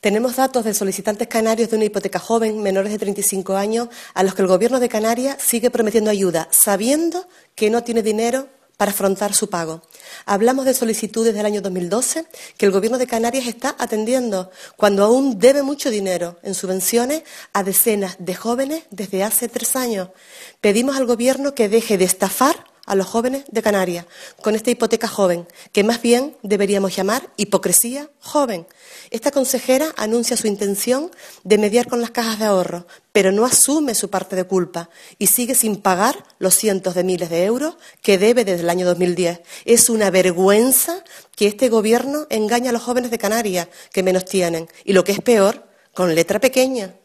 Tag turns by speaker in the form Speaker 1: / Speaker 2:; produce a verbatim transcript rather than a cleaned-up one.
Speaker 1: Tenemos datos de solicitantes canarios de una hipoteca joven, menores de treinta y cinco años, a los que el Gobierno de Canarias sigue prometiendo ayuda, sabiendo que no tiene dinero para afrontar su pago. Hablamos de solicitudes del año dos mil doce que el Gobierno de Canarias está atendiendo, cuando aún debe mucho dinero en subvenciones a decenas de jóvenes desde hace tres años. Pedimos al Gobierno que deje de estafar a los jóvenes de Canarias con esta hipoteca joven, que más bien deberíamos llamar hipocresía joven. Esta consejera anuncia su intención de mediar con las cajas de ahorro, pero no asume su parte de culpa y sigue sin pagar los cientos de miles de euros que debe desde el año dos mil diez. Es una vergüenza que este Gobierno engañe a los jóvenes de Canarias, que menos tienen, y lo que es peor, con letra pequeña.